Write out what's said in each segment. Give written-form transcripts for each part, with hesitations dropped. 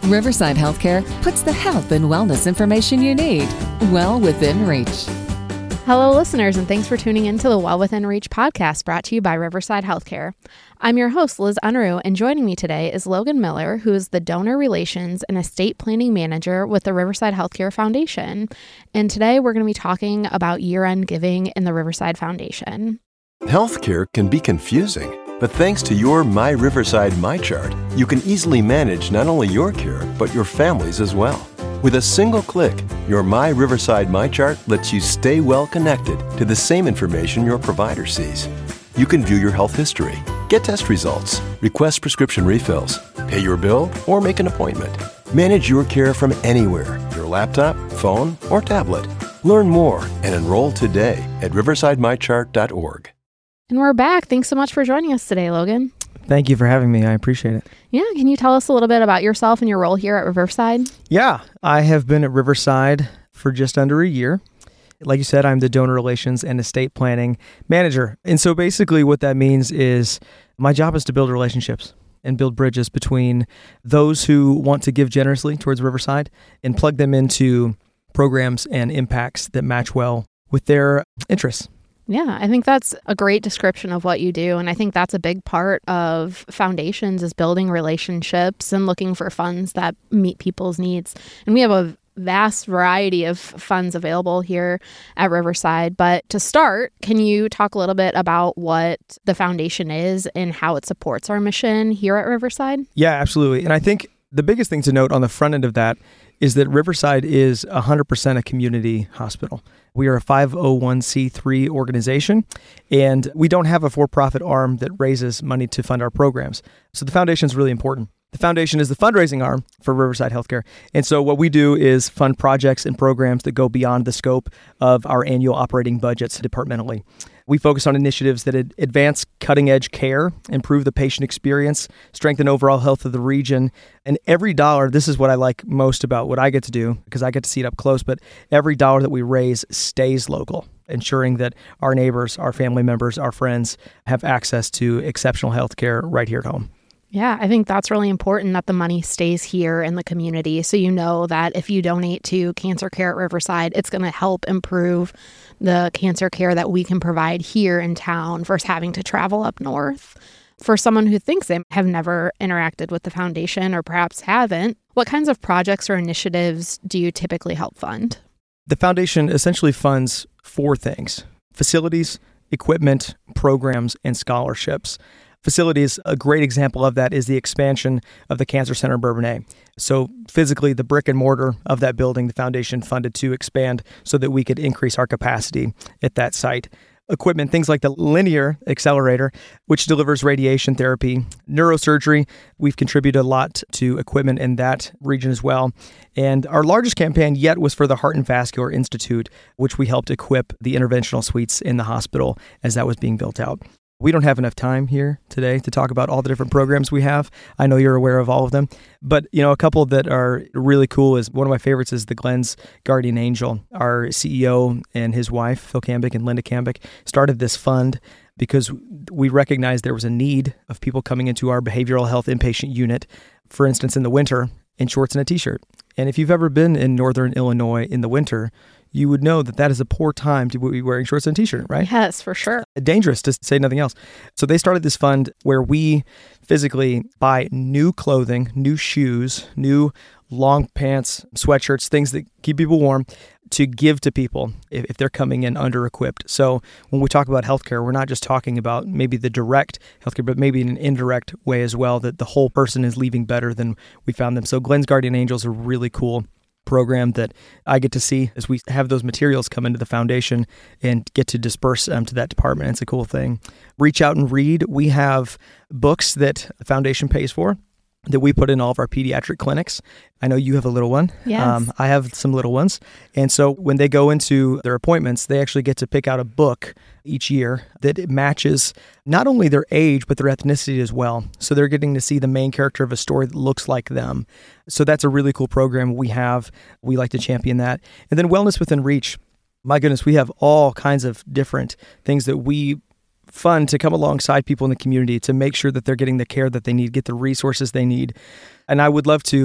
Riverside Healthcare puts the health and wellness information you need well within reach. Hello, listeners, and thanks for tuning in to the Well Within Reach podcast brought to you by Riverside Healthcare. I'm your host, Liz Unruh, and joining me today is Logan Miller, who is the Donor Relations and Estate Planning Manager with the Riverside Healthcare Foundation. And today we're going to be talking about year-end giving in the Riverside Foundation. Healthcare can be confusing, but thanks to your My Riverside MyChart, you can easily manage not only your care, but your family's as well. With a single click, your My Riverside MyChart lets you stay well connected to the same information your provider sees. You can view your health history, get test results, request prescription refills, pay your bill, or make an appointment. Manage your care from anywhere, your laptop, phone, or tablet. Learn more and enroll today at riversidemychart.org. And we're back. Thanks so much for joining us today, Logan. Thank you for having me. I appreciate it. Yeah, can you tell us a little bit about yourself and your role here at Riverside? Yeah, I have been at Riverside for just under a year. Like you said, I'm the Donor Relations and Estate Planning Manager. And so basically what that means is my job is to build relationships and build bridges between those who want to give generously towards Riverside and plug them into programs and impacts that match well with their interests. Yeah, I think that's a great description of what you do. And I think that's a big part of foundations is building relationships and looking for funds that meet people's needs. And we have a vast variety of funds available here at Riverside. But to start, can you talk a little bit about what the foundation is and how it supports our mission here at Riverside? Yeah, absolutely. And I think the biggest thing to note on the front end of that is that Riverside is 100% a community hospital. We are a 501c3 organization, and we don't have a for-profit arm that raises money to fund our programs. So the foundation is really important. The foundation is the fundraising arm for Riverside Healthcare. And so what we do is fund projects and programs that go beyond the scope of our annual operating budgets departmentally. We focus on initiatives that advance cutting-edge care, improve the patient experience, strengthen overall health of the region. And every dollar, this is what I like most about what I get to do, because I get to see it up close, but every dollar that we raise stays local, ensuring that our neighbors, our family members, our friends have access to exceptional health care right here at home. Yeah, I think that's really important that the money stays here in the community. So you know that if you donate to Cancer Care at Riverside, it's going to help improve the cancer care that we can provide here in town versus having to travel up north. For someone who thinks they have never interacted with the foundation or perhaps haven't, what kinds of projects or initiatives do you typically help fund? The foundation essentially funds four things: facilities, equipment, programs, and scholarships. Facilities, a great example of that is the expansion of the Cancer Center in Bourbonnais. So physically, the brick and mortar of that building, the foundation funded to expand so that we could increase our capacity at that site. Equipment, things like the linear accelerator, which delivers radiation therapy, neurosurgery. We've contributed a lot to equipment in that region as well. And our largest campaign yet was for the Heart and Vascular Institute, which we helped equip the interventional suites in the hospital as that was being built out. We don't have enough time here today to talk about all the different programs we have. I know you're aware of all of them. But, a couple that are really cool is one of my favorites is the Glenn's Guardian Angel. Our CEO and his wife, Phil Cambick and Linda Cambick, started this fund because we recognized there was a need of people coming into our behavioral health inpatient unit, for instance, in the winter, in shorts and a t-shirt. And if you've ever been in Northern Illinois in the winter, you would know that that is a poor time to be wearing shorts and a t-shirt, right? Yes, for sure. Dangerous, to say nothing else. So they started this fund where we physically buy new clothing, new shoes, new long pants, sweatshirts, things that keep people warm, to give to people if they're coming in under-equipped. So when we talk about healthcare, we're not just talking about maybe the direct healthcare, but maybe in an indirect way as well, that the whole person is leaving better than we found them. So Glenn's Guardian Angels are really cool program that I get to see as we have those materials come into the foundation and get to disperse to that department. It's a cool thing. Reach out and read. We have books that the foundation pays for that we put in all of our pediatric clinics. I know you have a little one. Yes. I have some little ones. And so when they go into their appointments, they actually get to pick out a book each year that matches not only their age, but their ethnicity as well. So they're getting to see the main character of a story that looks like them. So that's a really cool program we have. We like to champion that. And then Wellness Within Reach. My goodness, we have all kinds of different things that we fund to come alongside people in the community to make sure that they're getting the care that they need, get the resources they need. And I would love to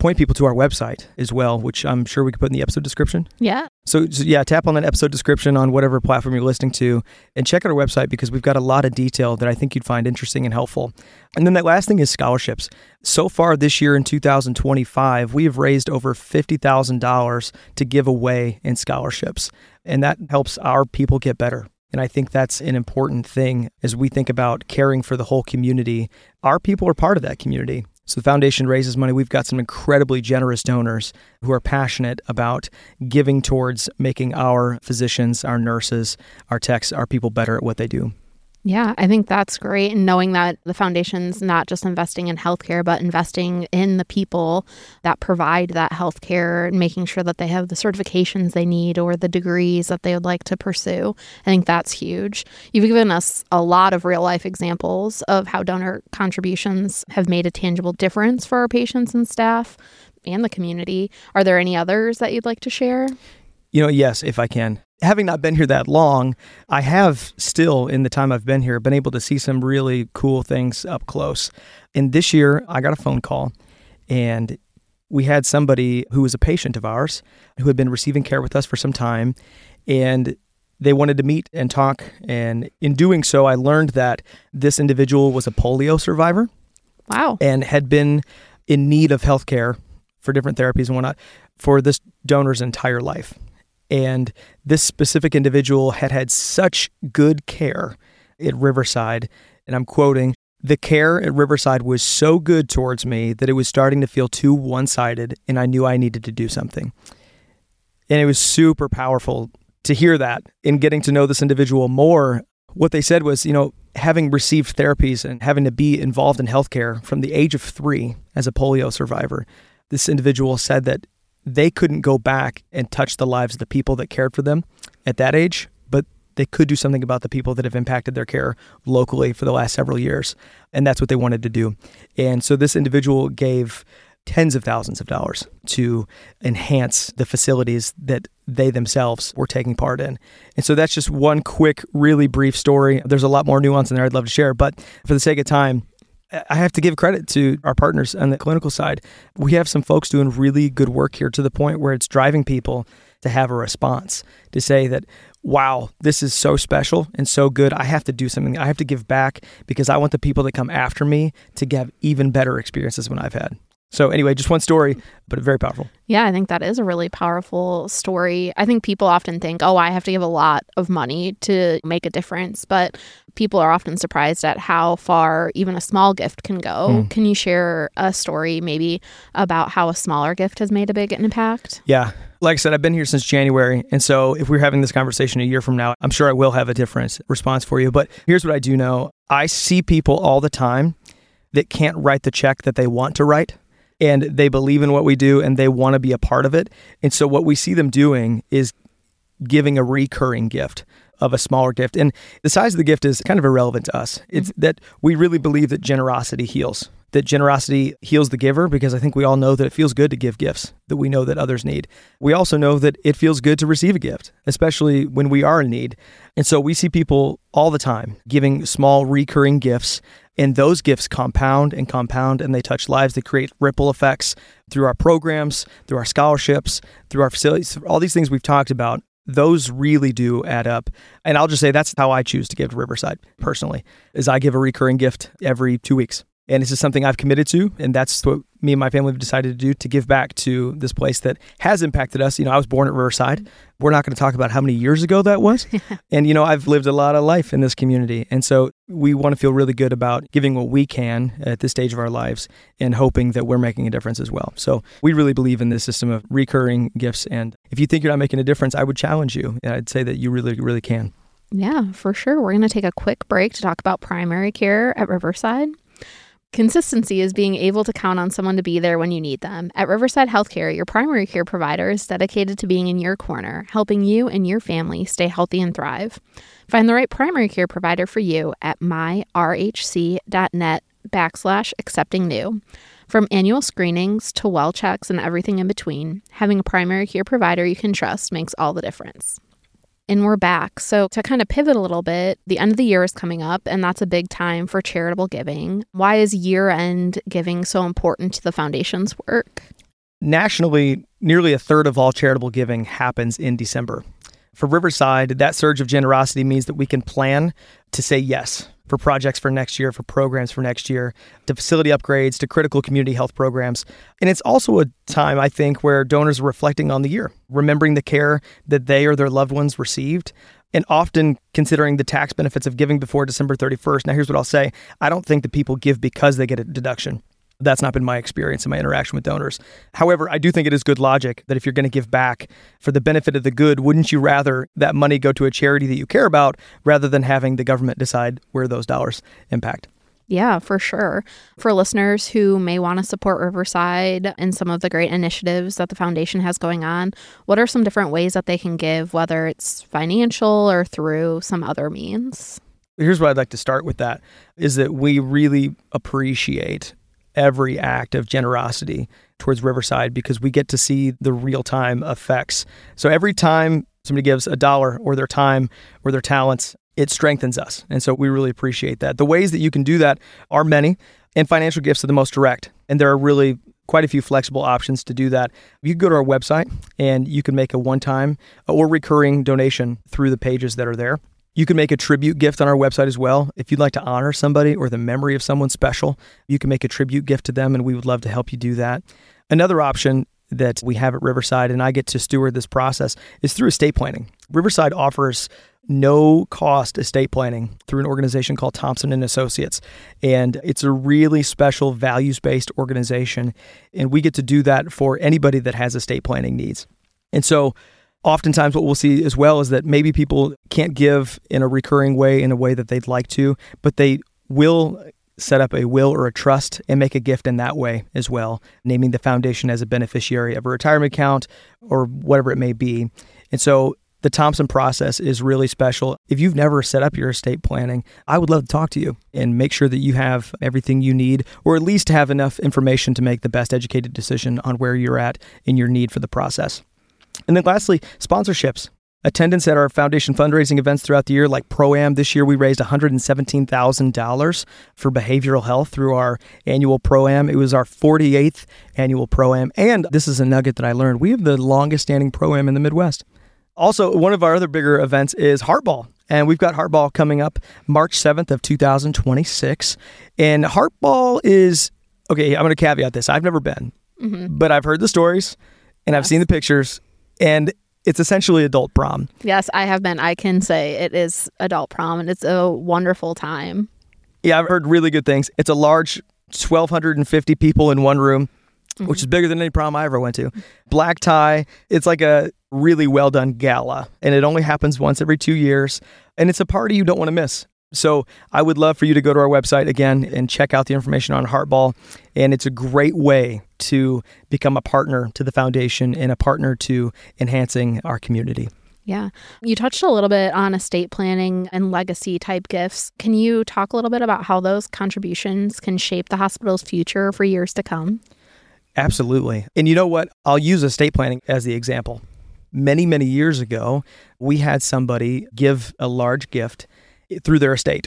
point people to our website as well, which I'm sure we could put in the episode description. Yeah. So yeah, tap on that episode description on whatever platform you're listening to and check out our website because we've got a lot of detail that I think you'd find interesting and helpful. And then that last thing is scholarships. So far this year in 2025, we have raised over $50,000 to give away in scholarships. And that helps our people get better. And I think that's an important thing as we think about caring for the whole community. Our people are part of that community. So the foundation raises money. We've got some incredibly generous donors who are passionate about giving towards making our physicians, our nurses, our techs, our people better at what they do. Yeah, I think that's great. And knowing that the foundation's not just investing in healthcare, but investing in the people that provide that healthcare and making sure that they have the certifications they need or the degrees that they would like to pursue. I think that's huge. You've given us a lot of real life examples of how donor contributions have made a tangible difference for our patients and staff and the community. Are there any others that you'd like to share? Yes, if I can. Having not been here that long, I have still, in the time I've been here, been able to see some really cool things up close. And this year, I got a phone call, and we had somebody who was a patient of ours who had been receiving care with us for some time, and they wanted to meet and talk. And in doing so, I learned that this individual was a polio survivor. Wow. And had been in need of health care for different therapies and whatnot for this donor's entire life. And this specific individual had had such good care at Riverside, and I'm quoting, "The care at Riverside was so good towards me that it was starting to feel too one-sided, and I knew I needed to do something." And it was super powerful to hear that. In getting to know this individual more, what they said was, having received therapies and having to be involved in healthcare from the age of 3 as a polio survivor, this individual said that they couldn't go back and touch the lives of the people that cared for them at that age, but they could do something about the people that have impacted their care locally for the last several years. And that's what they wanted to do. And so this individual gave tens of thousands of dollars to enhance the facilities that they themselves were taking part in. And so that's just one quick, really brief story. There's a lot more nuance in there I'd love to share, but for the sake of time, I have to give credit to our partners on the clinical side. We have some folks doing really good work here to the point where it's driving people to have a response, to say that, wow, this is so special and so good. I have to do something. I have to give back because I want the people that come after me to have even better experiences than I've had. So anyway, just one story, but very powerful. Yeah, I think that is a really powerful story. I think people often think, I have to give a lot of money to make a difference. But people are often surprised at how far even a small gift can go. Can you share a story maybe about how a smaller gift has made a big impact? Yeah. Like I said, I've been here since January. And so if we're having this conversation a year from now, I'm sure I will have a different response for you. But here's what I do know. I see people all the time that can't write the check that they want to write. And they believe in what we do and they want to be a part of it. And so what we see them doing is giving a recurring gift of a smaller gift. And the size of the gift is kind of irrelevant to us. It's that we really believe that generosity heals. That generosity heals the giver, because I think we all know that it feels good to give gifts that we know that others need. We also know that it feels good to receive a gift, especially when we are in need. And so we see people all the time giving small recurring gifts, and those gifts compound, and they touch lives. They create ripple effects through our programs, through our scholarships, through our facilities, all these things we've talked about. Those really do add up. And I'll just say that's how I choose to give to Riverside personally, is I give a recurring gift every 2 weeks. And this is something I've committed to, and that's what me and my family have decided to do, to give back to this place that has impacted us. I was born at Riverside. We're not going to talk about how many years ago that was. And, I've lived a lot of life in this community. And so we want to feel really good about giving what we can at this stage of our lives and hoping that we're making a difference as well. So we really believe in this system of recurring gifts. And if you think you're not making a difference, I would challenge you. I'd say that you really, really can. Yeah, for sure. We're going to take a quick break to talk about primary care at Riverside. Consistency is being able to count on someone to be there when you need them. At Riverside Healthcare, your primary care provider is dedicated to being in your corner, helping you and your family stay healthy and thrive. Find the right primary care provider for you at myrhc.net/accepting-new. From annual screenings to well checks and everything in between, having a primary care provider you can trust makes all the difference. And we're back. So to kind of pivot a little bit, the end of the year is coming up, and that's a big time for charitable giving. Why is year-end giving so important to the foundation's work? Nationally, nearly a third of all charitable giving happens in December. For Riverside, that surge of generosity means that we can plan to say yes for projects for next year, for programs for next year, to facility upgrades, to critical community health programs. And it's also a time, I think, where donors are reflecting on the year, remembering the care that they or their loved ones received, and often considering the tax benefits of giving before December 31st. Now, here's what I'll say. I don't think that people give because they get a deduction. That's not been my experience in my interaction with donors. However, I do think it is good logic that if you're going to give back for the benefit of the good, wouldn't you rather that money go to a charity that you care about rather than having the government decide where those dollars impact? Yeah, for sure. For listeners who may want to support Riverside and some of the great initiatives that the foundation has going on, what are some different ways that they can give, whether it's financial or through some other means? Here's what I'd like to start with that, is that we really appreciate every act of generosity towards Riverside because we get to see the real-time effects. So every time somebody gives $1 or their time or their talents, it strengthens us. And so we really appreciate that. The ways that you can do that are many, and financial gifts are the most direct. And there are really quite a few flexible options to do that. You can go to our website and you can make a one-time or recurring donation through the pages that are there. You can make a tribute gift on our website as well. If you'd like to honor somebody or the memory of someone special, you can make a tribute gift to them, and we would love to help you do that. Another option that we have at Riverside, and I get to steward this process, is through estate planning. Riverside offers no-cost estate planning through an organization called Thompson & Associates, and it's a really special values-based organization, and we get to do that for anybody that has estate planning needs. And so oftentimes what we'll see as well is that maybe people can't give in a recurring way, in a way that they'd like to, but they will set up a will or a trust and make a gift in that way as well, naming the foundation as a beneficiary of a retirement account or whatever it may be. And so the Thompson process is really special. If you've never set up your estate planning, I would love to talk to you and make sure that you have everything you need, or at least have enough information to make the best educated decision on where you're at in your need for the process. And then lastly, sponsorships. Attendance at our foundation fundraising events throughout the year, like Pro-Am. This year we raised $117,000 for behavioral health through our annual Pro-Am. It was our 48th annual Pro-Am. And this is a nugget that I learned. We have the longest standing Pro-Am in the Midwest. Also, one of our other bigger events is Heartball. And we've got Heartball coming up March 7th of 2026. And Heartball is, okay, I'm going to caveat this. I've never been, but I've heard the stories and I've seen the pictures. And it's essentially adult prom. Yes, I have been. I can say it is adult prom, and it's a wonderful time. Yeah, I've heard really good things. It's a large 1,250 people in one room, which is bigger than any prom I ever went to. Black tie. It's like a really well-done gala, and it only happens once every 2 years, and it's a party you don't want to miss. So I would love for you to go to our website again and check out the information on Heartball. And it's a great way to become a partner to the foundation and a partner to enhancing our community. Yeah. You touched a little bit on estate planning and legacy type gifts. Can you talk a little bit about how those contributions can shape the hospital's future for years to come? Absolutely. And you know what? I'll use estate planning as the example. Many, many years ago, we had somebody give a large gift through their estate.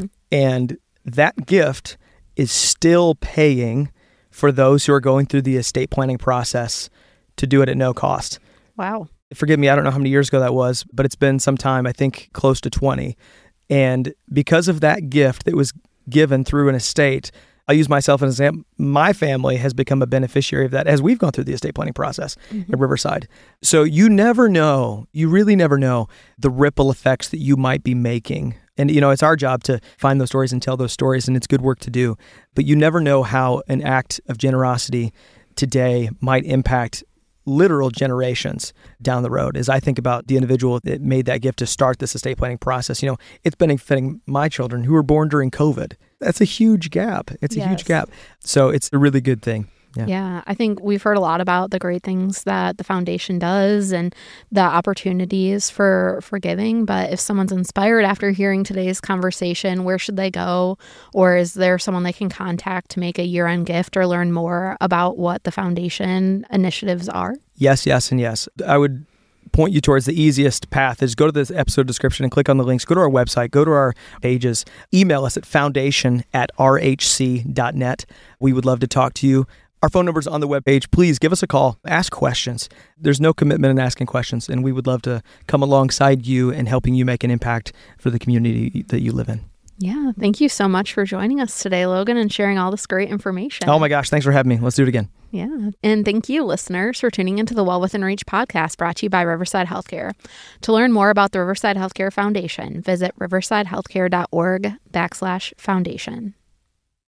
And that gift is still paying for those who are going through the estate planning process to do it at no cost. Wow. Forgive me, I don't know how many years ago that was, but it's been some time, I think close to 20. And because of that gift that was given through an estate, I'll use myself as an example. My family has become a beneficiary of that as we've gone through the estate planning process at Riverside. So you never know, you really never know the ripple effects that you might be making. And, you know, it's our job to find those stories and tell those stories, and it's good work to do. But you never know how an act of generosity today might impact literal generations down the road. As I think about the individual that made that gift to start this estate planning process, you know, it's benefiting my children who were born during COVID. That's a huge gap. It's a huge gap. So it's a really good thing. Yeah, I think we've heard a lot about the great things that the foundation does and the opportunities for giving. But if someone's inspired after hearing today's conversation, where should they go? Or is there someone they can contact to make a year-end gift or learn more about what the foundation initiatives are? Yes, and yes. I would point you towards the easiest path is go to this episode description and click on the links. Go to our website, go to our pages, email us at foundation@rhc.net. We would love to talk to you. Our phone number's on the webpage. Please give us a call. Ask questions. There's no commitment in asking questions, and we would love to come alongside you and helping you make an impact for the community that you live in. Yeah. Thank you so much for joining us today, Logan, and sharing all this great information. Oh my gosh. Thanks for having me. Let's do it again. Yeah. And thank you, listeners, for tuning into the Well Within Reach podcast brought to you by Riverside Healthcare. To learn more about the Riverside Healthcare Foundation, visit riversidehealthcare.org/foundation.